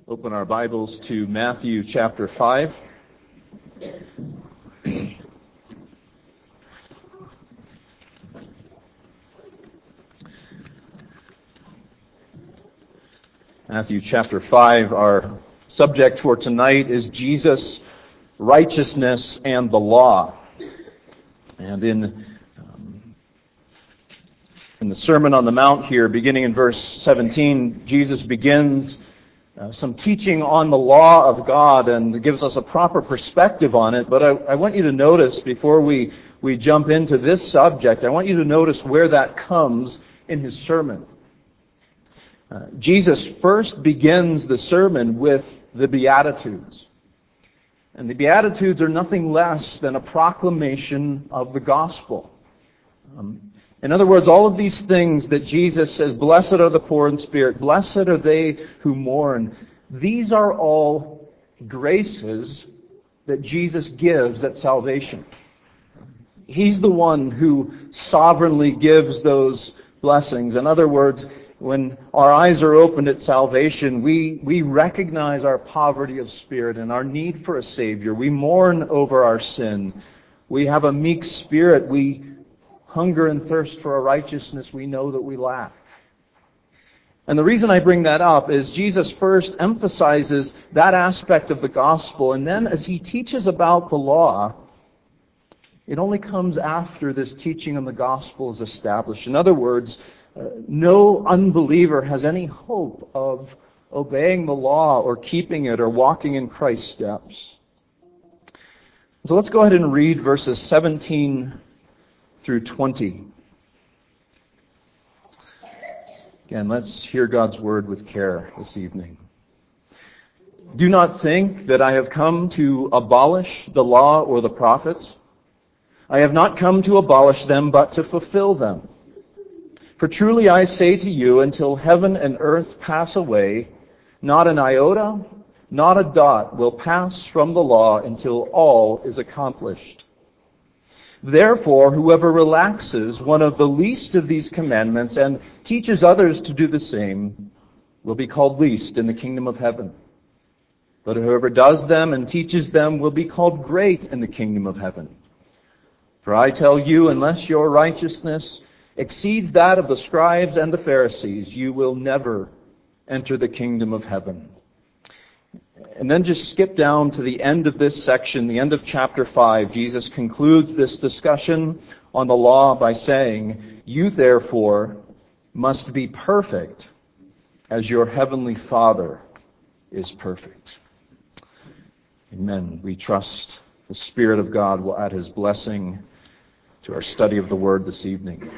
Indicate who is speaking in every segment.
Speaker 1: open our Bibles to Matthew chapter 5. Matthew chapter 5, our subject for tonight is Jesus, righteousness, and the law. And in the Sermon on the Mount here, beginning in verse 17, Jesus begins some teaching on the law of God and gives us a proper perspective on it. But I want you to notice, before we jump into this subject, I want you to notice where that comes in his sermon. Jesus first begins the sermon with the Beatitudes. And the Beatitudes are nothing less than a proclamation of the gospel. In other words, all of these things that Jesus says, blessed are the poor in spirit, blessed are they who mourn, these are all graces that Jesus gives at salvation. He's the one who sovereignly gives those blessings. In other words, when our eyes are opened at salvation, we recognize our poverty of spirit and our need for a Savior. We mourn over our sin. We have a meek spirit. We hunger and thirst for a righteousness we know that we lack. And the reason I bring that up is Jesus first emphasizes that aspect of the gospel, and then as he teaches about the law, it only comes after this teaching on the gospel is established. In other words, no unbeliever has any hope of obeying the law or keeping it or walking in Christ's steps. So let's go ahead and read verses 17 through 20. Again, let's hear God's word with care this evening. Do not think that I have come to abolish the law or the prophets. I have not come to abolish them, but to fulfill them. For truly I say to you, until heaven and earth pass away, not an iota, not a dot will pass from the law until all is accomplished. Therefore, whoever relaxes one of the least of these commandments and teaches others to do the same will be called least in the kingdom of heaven. But whoever does them and teaches them will be called great in the kingdom of heaven. For I tell you, unless your righteousness exceeds that of the scribes and the Pharisees, you will never enter the kingdom of heaven. And then just skip down to the end of this section, the end of chapter 5. Jesus concludes this discussion on the law by saying, you therefore must be perfect as your heavenly Father is perfect. Amen. We trust the Spirit of God will add His blessing to our study of the Word this evening.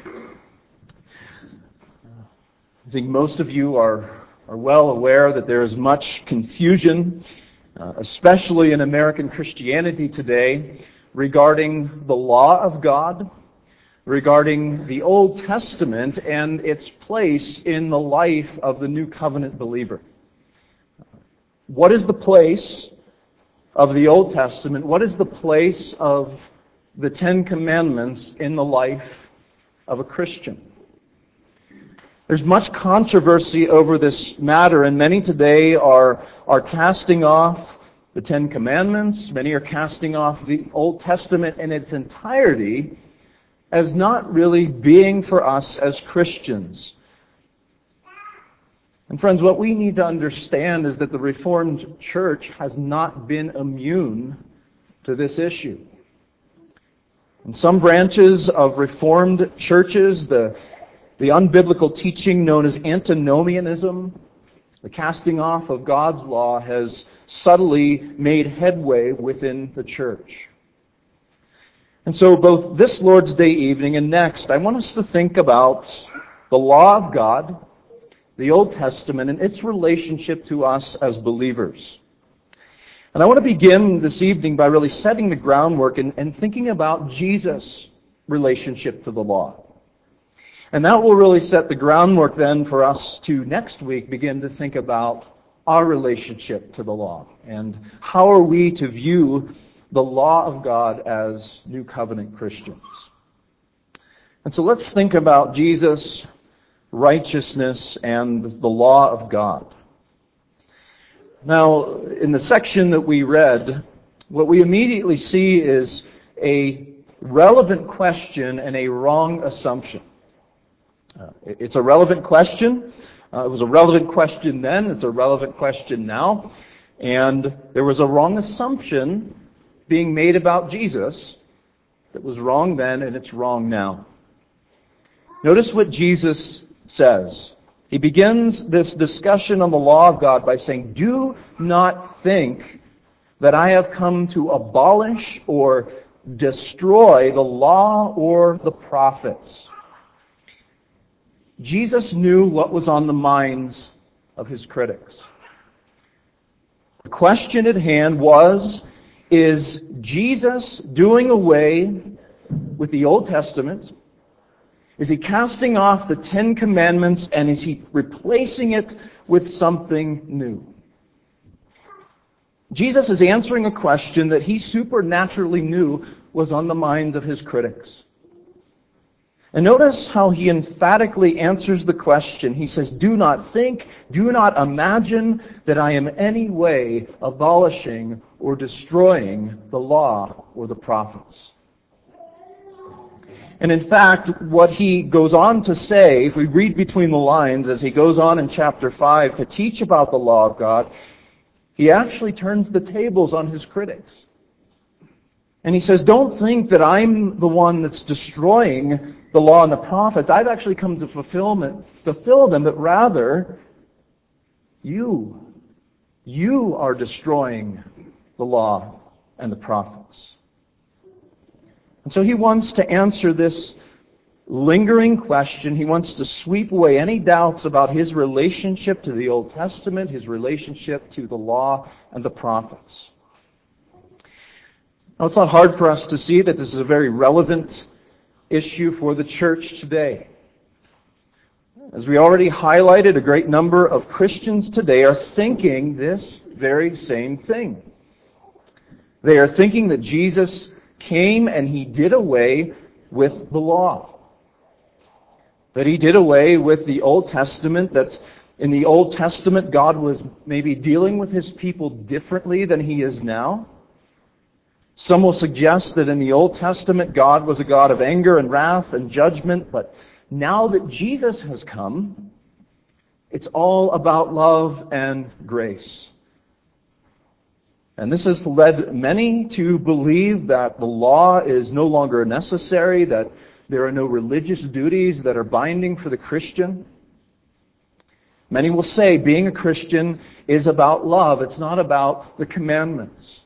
Speaker 1: I think most of you are well aware that there is much confusion, especially in American Christianity today, regarding the law of God, regarding the Old Testament and its place in the life of the New Covenant believer. What is the place of the Old Testament? What is the place of the Ten Commandments in the life of a Christian? There's much controversy over this matter, and many today are casting off the Ten Commandments. Many are casting off the Old Testament in its entirety as not really being for us as Christians. And friends, what we need to understand is that the Reformed Church has not been immune to this issue. In some branches of Reformed churches, the unbiblical teaching known as antinomianism, the casting off of God's law, has subtly made headway within the church. And so both this Lord's Day evening and next, I want us to think about the law of God, the Old Testament, and its relationship to us as believers. And I want to begin this evening by really setting the groundwork and thinking about Jesus' relationship to the law. And that will really set the groundwork then for us to next week begin to think about our relationship to the law and how are we to view the law of God as New Covenant Christians. And so let's think about Jesus' righteousness and the law of God. Now, in the section that we read, what we immediately see is a relevant question and a wrong assumption. It's a relevant question. It was a relevant question then. It's a relevant question now. And there was a wrong assumption being made about Jesus that was wrong then and it's wrong now. Notice what Jesus says. He begins this discussion on the law of God by saying, "Do not think that I have come to abolish or destroy the law or the prophets." Jesus knew what was on the minds of his critics. The question at hand was, is Jesus doing away with the Old Testament? Is he casting off the Ten Commandments and is he replacing it with something new? Jesus is answering a question that he supernaturally knew was on the minds of his critics. And notice how he emphatically answers the question. He says, "Do not think, do not imagine that I am any way abolishing or destroying the law or the prophets." And in fact, what he goes on to say, if we read between the lines, as he goes on in chapter 5 to teach about the law of God, he actually turns the tables on his critics. And he says, "Don't think that I'm the one that's destroying the law and the prophets. I've actually come to fulfill them, but rather, you are destroying the law and the prophets." And so he wants to answer this lingering question. He wants to sweep away any doubts about his relationship to the Old Testament, his relationship to the law and the prophets. Now, it's not hard for us to see that this is a very relevant issue for the church today. As we already highlighted, a great number of Christians today are thinking this very same thing. They are thinking that Jesus came and he did away with the law. That he did away with the Old Testament, that in the Old Testament God was maybe dealing with his people differently than he is now. Some will suggest that in the Old Testament God was a God of anger and wrath and judgment, but now that Jesus has come, it's all about love and grace. And this has led many to believe that the law is no longer necessary, that there are no religious duties that are binding for the Christian. Many will say being a Christian is about love. It's not about the commandments.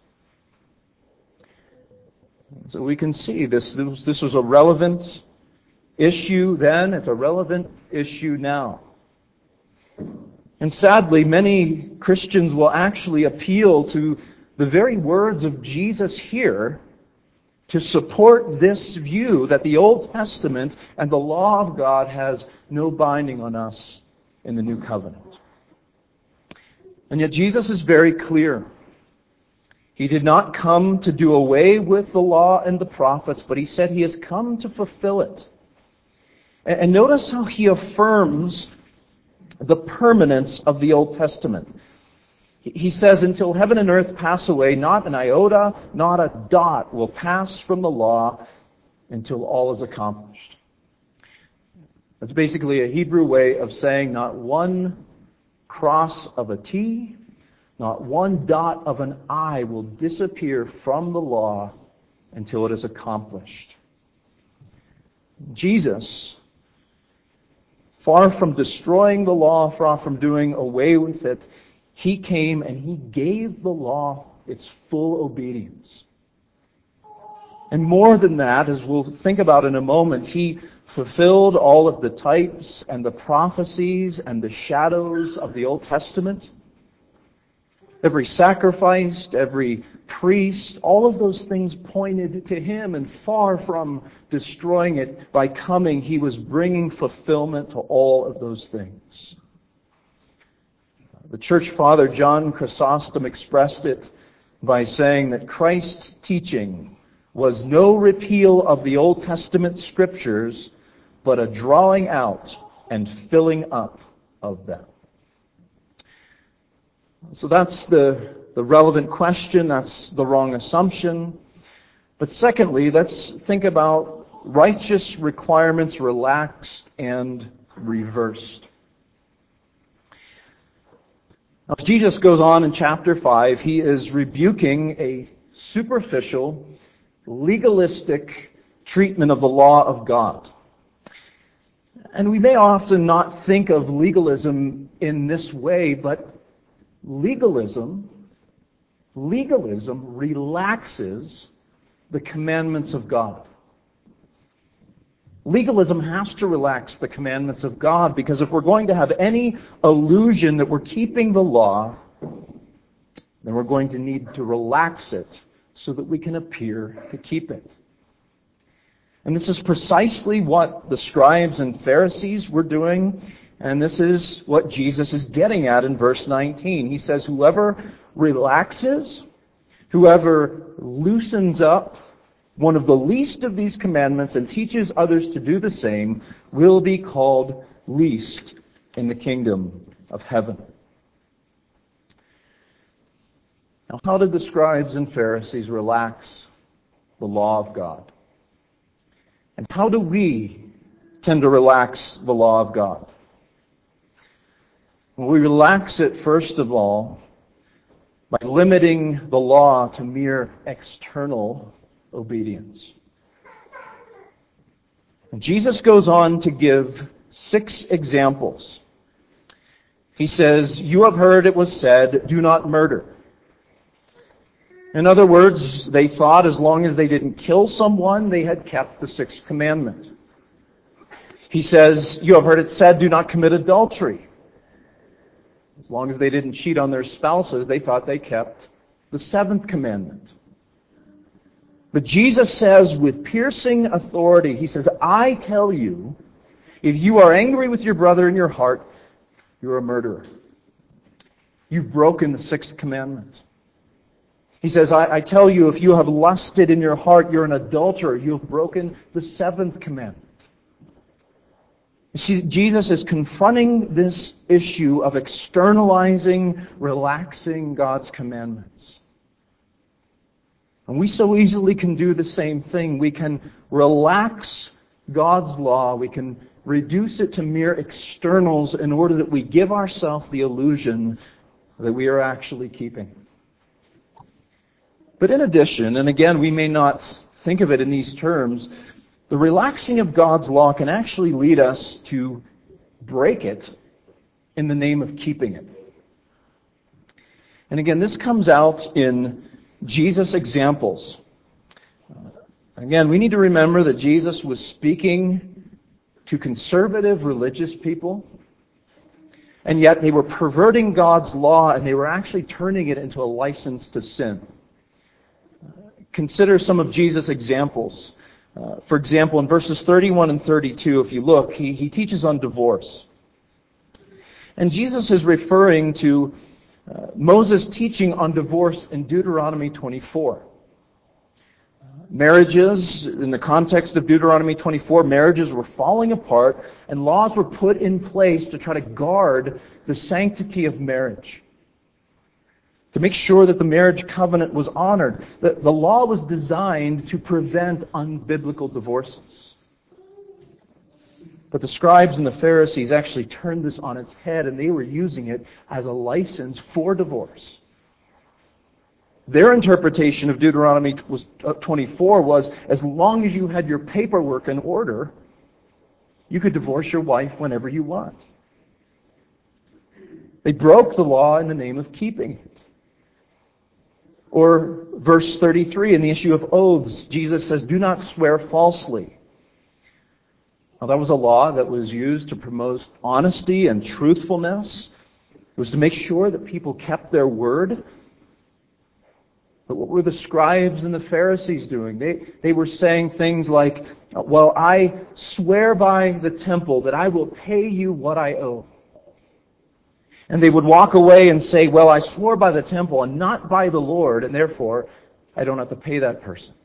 Speaker 1: So we can see this was a relevant issue then. It's a relevant issue now. And sadly, many Christians will actually appeal to the very words of Jesus here to support this view that the Old Testament and the law of God has no binding on us in the new covenant. And yet Jesus is very clear. He did not come to do away with the law and the prophets, but he said he has come to fulfill it. And notice how he affirms the permanence of the Old Testament. He says, "Until heaven and earth pass away, not an iota, not a dot will pass from the law until all is accomplished." That's basically a Hebrew way of saying not one cross of a T, not one dot of an I will disappear from the law until it is accomplished. Jesus, far from destroying the law, far from doing away with it, he came and he gave the law its full obedience. And more than that, as we'll think about in a moment, he fulfilled all of the types and the prophecies and the shadows of the Old Testament. Every sacrifice, every priest, all of those things pointed to him, and far from destroying it by coming, he was bringing fulfillment to all of those things. The church father John Chrysostom expressed it by saying that Christ's teaching was no repeal of the Old Testament scriptures, but a drawing out and filling up of them. So that's the relevant question. That's the wrong assumption. But secondly, let's think about righteous requirements relaxed and reversed. Now, as Jesus goes on in chapter 5, he is rebuking a superficial, legalistic treatment of the law of God. And we may often not think of legalism in this way, but legalism relaxes the commandments of God. Legalism has to relax the commandments of God, because if we're going to have any illusion that we're keeping the law, then we're going to need to relax it so that we can appear to keep it. And this is precisely what the scribes and Pharisees were doing, and this is what Jesus is getting at in verse 19. He says, whoever relaxes, whoever loosens up one of the least of these commandments and teaches others to do the same will be called least in the kingdom of heaven. Now, how did the scribes and Pharisees relax the law of God? And how do we tend to relax the law of God? Well, we relax it, first of all, by limiting the law to mere external obedience. And Jesus goes on to give 6 examples. He says, "You have heard it was said, 'Do not murder.'" In other words, they thought as long as they didn't kill someone, they had kept the 6th commandment. He says, "You have heard it said, 'Do not commit adultery.'" As long as they didn't cheat on their spouses, they thought they kept the 7th commandment. But Jesus says with piercing authority, he says, "I tell you, if you are angry with your brother in your heart, you're a murderer. You've broken the 6th commandment." He says, I tell you, if you have lusted in your heart, you're an adulterer. You have broken the 7th commandment. You see, Jesus is confronting this issue of externalizing, relaxing God's commandments. And we so easily can do the same thing. We can relax God's law. We can reduce it to mere externals in order that we give ourselves the illusion that we are actually keeping. But in addition, and again, we may not think of it in these terms, the relaxing of God's law can actually lead us to break it in the name of keeping it. And again, this comes out in Jesus' examples. Again, we need to remember that Jesus was speaking to conservative religious people, and yet they were perverting God's law, and they were actually turning it into a license to sin. Consider some of Jesus' examples. For example, in verses 31 and 32, if you look, he teaches on divorce. And Jesus is referring to Moses' teaching on divorce in Deuteronomy 24. Marriages, in the context of Deuteronomy 24, marriages were falling apart, and laws were put in place to try to guard the sanctity of marriage, to make sure that the marriage covenant was honored. The law was designed to prevent unbiblical divorces. But the scribes and the Pharisees actually turned this on its head, and they were using it as a license for divorce. Their interpretation of Deuteronomy 24 was, as long as you had your paperwork in order, you could divorce your wife whenever you want. They broke the law in the name of keeping it. Or verse 33, in the issue of oaths, Jesus says, "Do not swear falsely." Now, that was a law that was used to promote honesty and truthfulness. It was to make sure that people kept their word. But what were the scribes and the Pharisees doing? They were saying things like, "Well, I swear by the temple that I will pay you what I owe." And they would walk away and say, "Well, I swore by the temple and not by the Lord, and therefore I don't have to pay that person."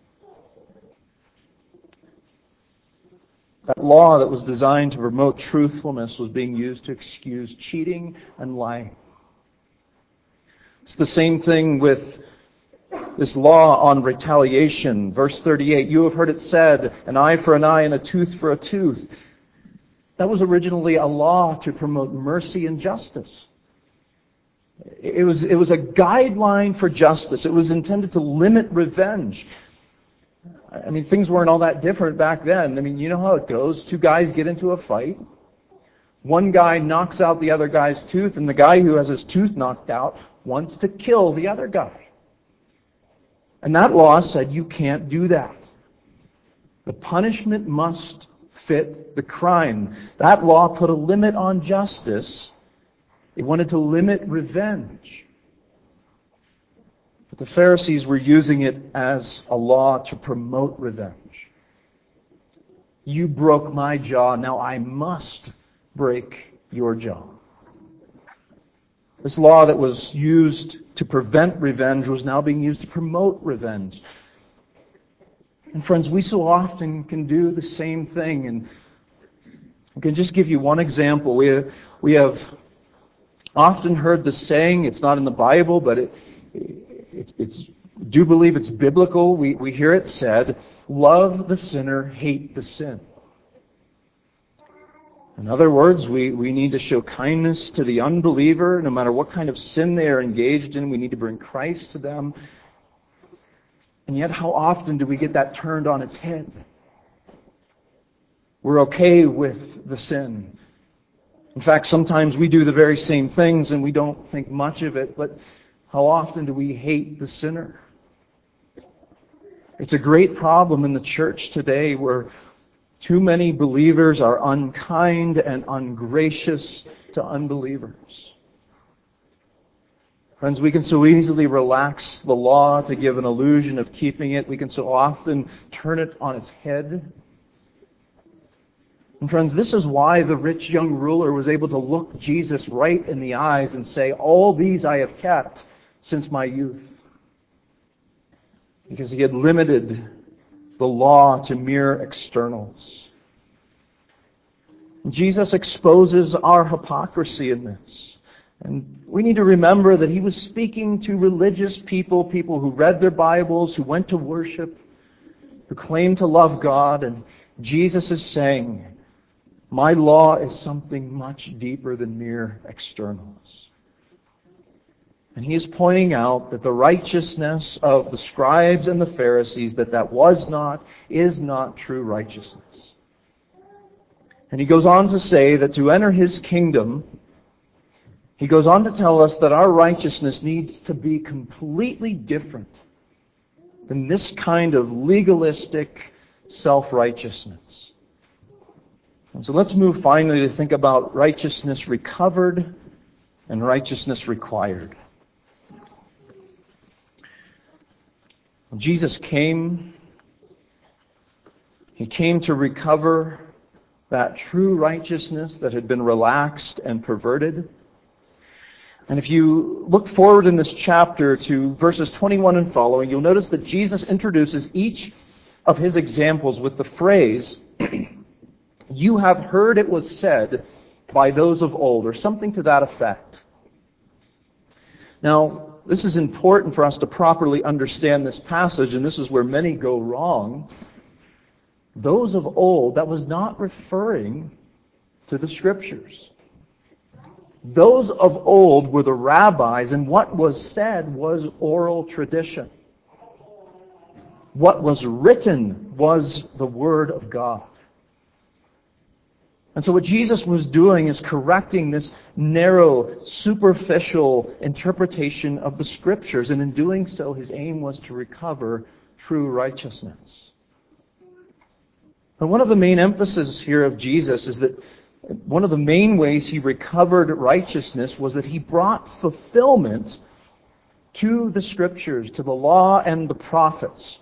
Speaker 1: That law that was designed to promote truthfulness was being used to excuse cheating and lying. It's the same thing with this law on retaliation. Verse 38, you have heard it said, an eye for an eye and a tooth for a tooth. That was originally a law to promote mercy and justice. It was a guideline for justice. It was intended to limit revenge. I mean, things weren't all that different back then. I mean, you know how it goes. Two guys get into a fight. One guy knocks out the other guy's tooth, and the guy who has his tooth knocked out wants to kill the other guy. And that law said you can't do that. The punishment must fit the crime. That law put a limit on justice. They wanted to limit revenge. But the Pharisees were using it as a law to promote revenge. You broke my jaw, now I must break your jaw. This law that was used to prevent revenge was now being used to promote revenge. And friends, we so often can do the same thing. And I can just give you one example. We have often heard the saying, it's not in the Bible, but it's do believe it's biblical. We hear it said, love the sinner, hate the sin. In other words, we need to show kindness to the unbeliever, no matter what kind of sin they are engaged in. We need to bring Christ to them. And yet, how often do we get that turned on its head? We're okay with the sin. In fact, sometimes we do the very same things and we don't think much of it, but how often do we hate the sinner? It's a great problem in the church today where too many believers are unkind and ungracious to unbelievers. Friends, we can so easily relax the law to give an illusion of keeping it. We can so often turn it on its head. And friends, this is why the rich young ruler was able to look Jesus right in the eyes and say, all these I have kept since my youth. Because he had limited the law to mere externals. Jesus exposes our hypocrisy in this. And we need to remember that he was speaking to religious people, people who read their Bibles, who went to worship, who claimed to love God. And Jesus is saying, my law is something much deeper than mere externals. And he is pointing out that the righteousness of the scribes and the Pharisees, that was not, is not true righteousness. And he goes on to say that to enter his kingdom, he goes on to tell us that our righteousness needs to be completely different than this kind of legalistic self-righteousness. And so let's move finally to think about righteousness recovered and righteousness required. When Jesus came, he came to recover that true righteousness that had been relaxed and perverted. And if you look forward in this chapter to verses 21 and following, you'll notice that Jesus introduces each of his examples with the phrase, you have heard it was said by those of old, or something to that effect. Now, this is important for us to properly understand this passage, and this is where many go wrong. Those of old, that was not referring to the Scriptures. Those of old were the rabbis, and what was said was oral tradition. What was written was the Word of God. And so what Jesus was doing is correcting this narrow, superficial interpretation of the Scriptures. And in doing so, his aim was to recover true righteousness. And one of the main emphases here of Jesus is that one of the main ways he recovered righteousness was that he brought fulfillment to the Scriptures, to the law and the prophets.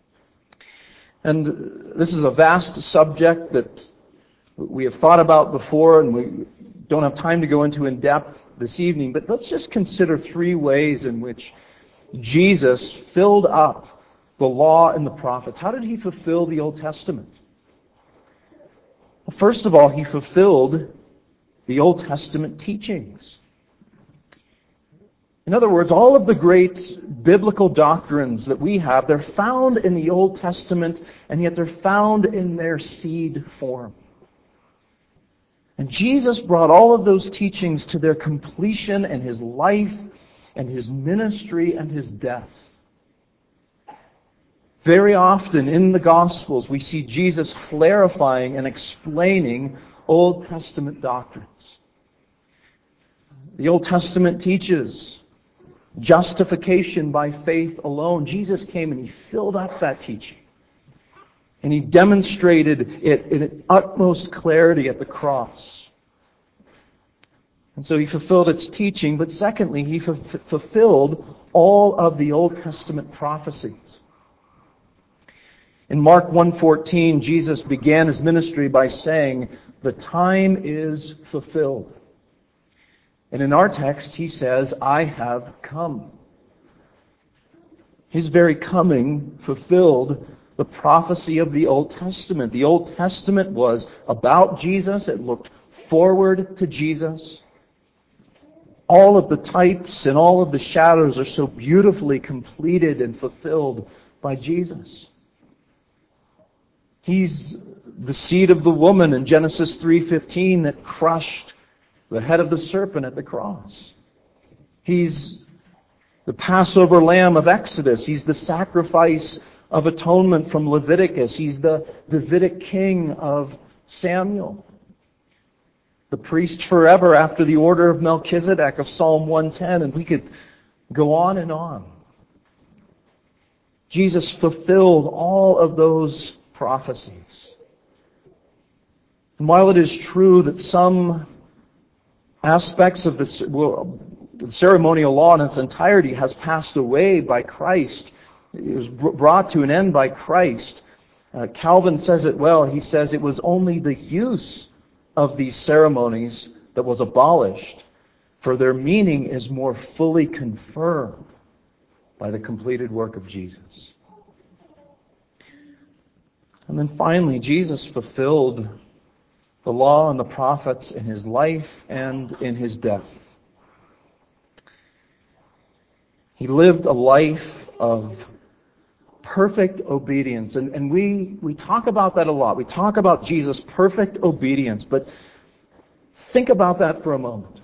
Speaker 1: And this is a vast subject that we have thought about before, and we don't have time to go into in depth this evening, but let's just consider three ways in which Jesus filled up the law and the prophets. How did he fulfill the Old Testament? Well, first of all, he fulfilled the Old Testament teachings. In other words, all of the great biblical doctrines that we have, they're found in the Old Testament, and yet they're found in their seed form. And Jesus brought all of those teachings to their completion in His life and His ministry and His death. Very often in the Gospels, we see Jesus clarifying and explaining Old Testament doctrines. The Old Testament teaches justification by faith alone. Jesus came and He filled up that teaching. And He demonstrated it in utmost clarity at the cross. And so He fulfilled its teaching, but secondly, He fulfilled all of the Old Testament prophecies. In Mark 1:14, Jesus began His ministry by saying, "The time is fulfilled." And in our text, He says, "I have come." His very coming fulfilled the prophecy of the Old Testament. The Old Testament was about Jesus. It looked forward to Jesus. All of the types and all of the shadows are so beautifully completed and fulfilled by Jesus. He's the seed of the woman in Genesis 3:15 that crushed the head of the serpent at the cross. He's the Passover lamb of Exodus. He's the sacrifice of atonement from Leviticus. He's the Davidic king of Samuel. The priest forever after the order of Melchizedek of Psalm 110. And we could go on and on. Jesus fulfilled all of those prophecies. And while it is true that some aspects of the ceremonial law in its entirety has passed away by Christ, it was brought to an end by Christ, Calvin says it well. He says it was only the use of these ceremonies that was abolished, for their meaning is more fully confirmed by the completed work of Jesus. And then finally, Jesus fulfilled the law and the prophets in His life and in His death. He lived a life of perfect obedience. And we talk about that a lot. We talk about Jesus' perfect obedience. But think about that for a moment.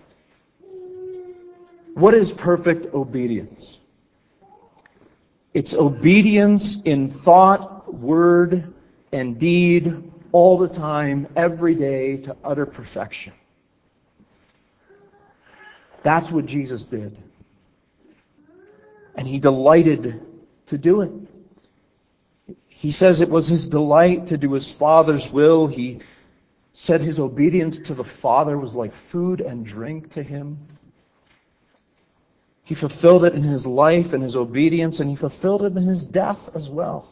Speaker 1: What is perfect obedience? It's obedience in thought, word, and deed all the time, every day, to utter perfection. That's what Jesus did. And He delighted to do it. He says it was His delight to do His Father's will. He said His obedience to the Father was like food and drink to Him. He fulfilled it in His life and His obedience, and He fulfilled it in His death as well.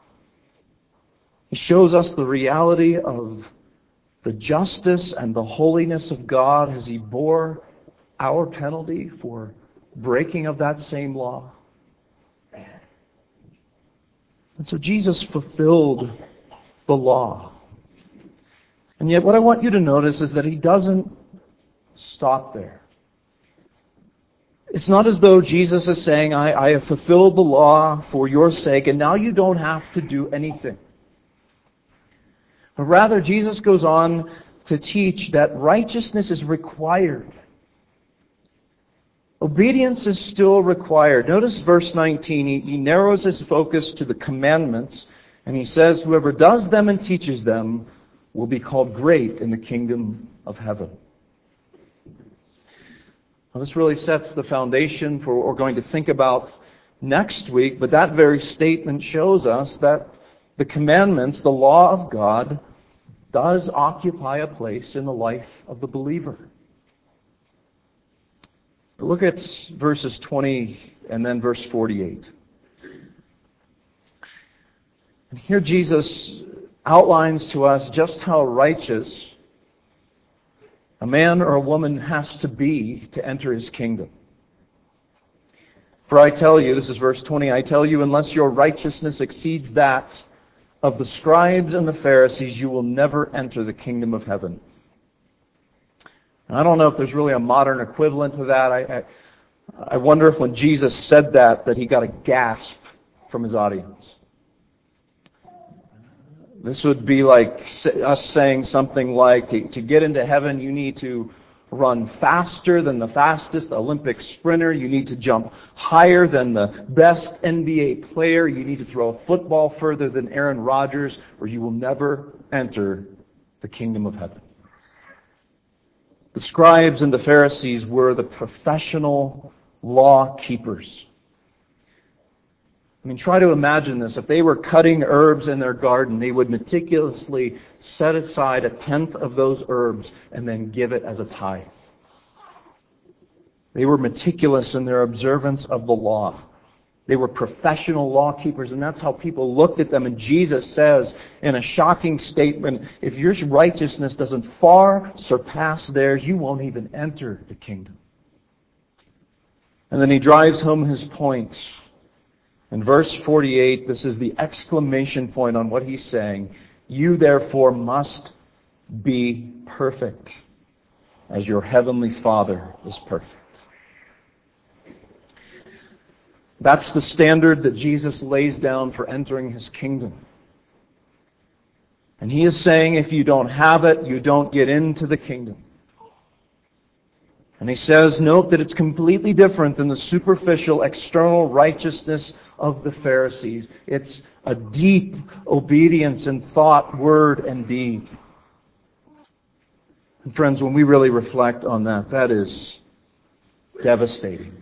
Speaker 1: He shows us the reality of the justice and the holiness of God as He bore our penalty for breaking of that same law. And so Jesus fulfilled the law. And yet what I want you to notice is that He doesn't stop there. It's not as though Jesus is saying, I have fulfilled the law for your sake, and now you don't have to do anything. But rather, Jesus goes on to teach that righteousness is required. Obedience is still required. Notice verse 19. He narrows his focus to the commandments, and he says, whoever does them and teaches them will be called great in the kingdom of heaven. Now, this really sets the foundation for what we're going to think about next week, but that very statement shows us that the commandments, the law of God, does occupy a place in the life of the believer. Look at verses 20 and then verse 48. And here Jesus outlines to us just how righteous a man or a woman has to be to enter His kingdom. For I tell you, this is verse 20, I tell you, unless your righteousness exceeds that of the scribes and the Pharisees, you will never enter the kingdom of heaven. And I don't know if there's really a modern equivalent to that. I wonder if when Jesus said that he got a gasp from his audience. This would be like us saying something like, to get into heaven, you need to run faster than the fastest Olympic sprinter. You need to jump higher than the best NBA player. You need to throw a football further than Aaron Rodgers, or you will never enter the kingdom of heaven. The scribes and the Pharisees were the professional law keepers. I mean, try to imagine this. If they were cutting herbs in their garden, they would meticulously set aside 1/10 of those herbs and then give it as a tithe. They were meticulous in their observance of the law. They were professional law keepers, and that's how people looked at them. And Jesus says in a shocking statement, if your righteousness doesn't far surpass theirs, you won't even enter the kingdom. And then he drives home his point. In verse 48, this is the exclamation point on what he's saying. You therefore must be perfect, as your heavenly Father is perfect. That's the standard that Jesus lays down for entering His kingdom. And He is saying if you don't have it, you don't get into the kingdom. And He says, note that it's completely different than the superficial external righteousness of the Pharisees. It's a deep obedience in thought, word, and deed. And friends, when we really reflect on that, that is devastating.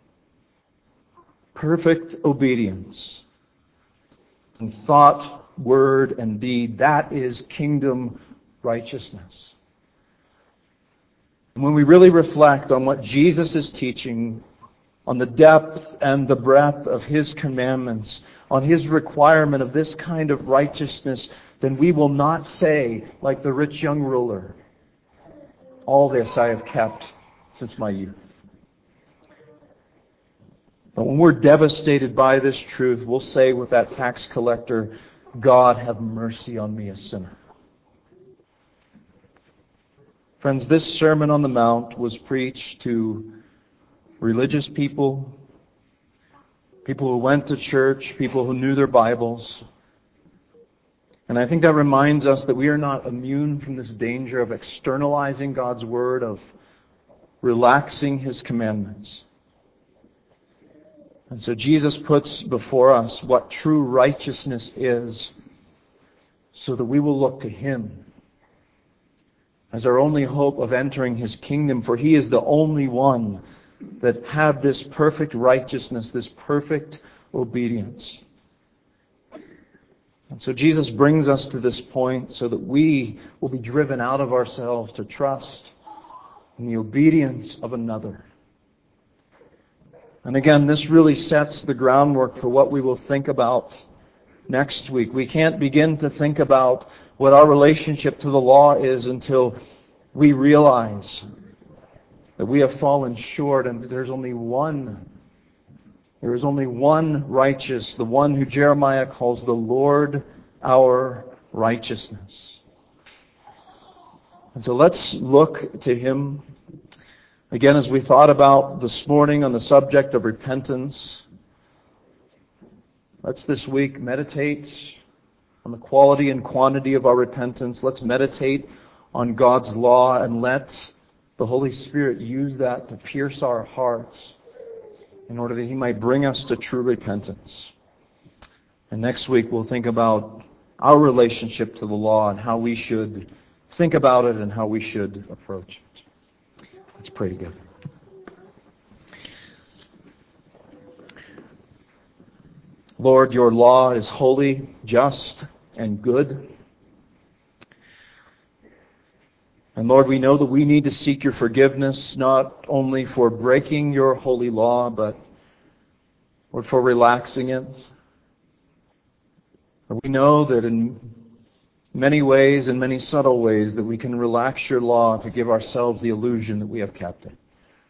Speaker 1: Perfect obedience in thought, word, and deed. That is kingdom righteousness. And when we really reflect on what Jesus is teaching, on the depth and the breadth of His commandments, on His requirement of this kind of righteousness, then we will not say, like the rich young ruler, all this I have kept since my youth. But when we're devastated by this truth, we'll say with that tax collector, God, have mercy on me, a sinner. Friends, this Sermon on the Mount was preached to religious people, people who went to church, people who knew their Bibles. And I think that reminds us that we are not immune from this danger of externalizing God's Word, of relaxing His commandments. And so Jesus puts before us what true righteousness is, so that we will look to Him as our only hope of entering His kingdom, for He is the only one that had this perfect righteousness, this perfect obedience. And so Jesus brings us to this point so that we will be driven out of ourselves to trust in the obedience of another. And again, this really sets the groundwork for what we will think about next week. We can't begin to think about what our relationship to the law is until we realize that we have fallen short and that there is only one righteous, the one who Jeremiah calls the Lord our righteousness. And so let's look to Him. Again, as we thought about this morning on the subject of repentance, let's this week meditate on the quality and quantity of our repentance. Let's meditate on God's law and let the Holy Spirit use that to pierce our hearts in order that He might bring us to true repentance. And next week we'll think about our relationship to the law and how we should think about it and how we should approach it. Let's pray together. Lord, Your law is holy, just, and good. And Lord, we know that we need to seek Your forgiveness, not only for breaking Your holy law, but Lord, for relaxing it. And we know that in many ways, in many subtle ways, that we can relax Your law to give ourselves the illusion that we have kept it.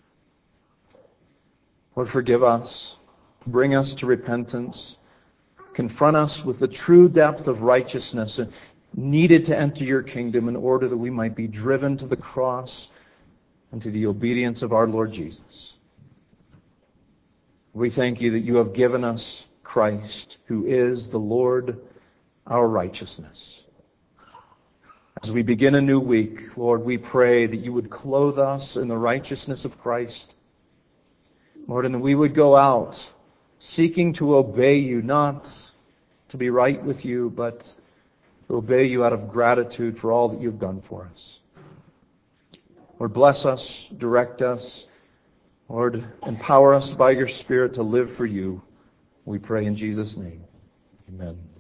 Speaker 1: Lord, forgive us. Bring us to repentance. Confront us with the true depth of righteousness needed to enter Your kingdom in order that we might be driven to the cross and to the obedience of our Lord Jesus. We thank you that you have given us Christ, who is the Lord, our righteousness. As we begin a new week, Lord, we pray that you would clothe us in the righteousness of Christ. Lord, and that we would go out seeking to obey you, not to be right with you, but to obey you out of gratitude for all that you've done for us. Lord, bless us, direct us. Lord, empower us by your Spirit to live for you. We pray in Jesus' name. Amen.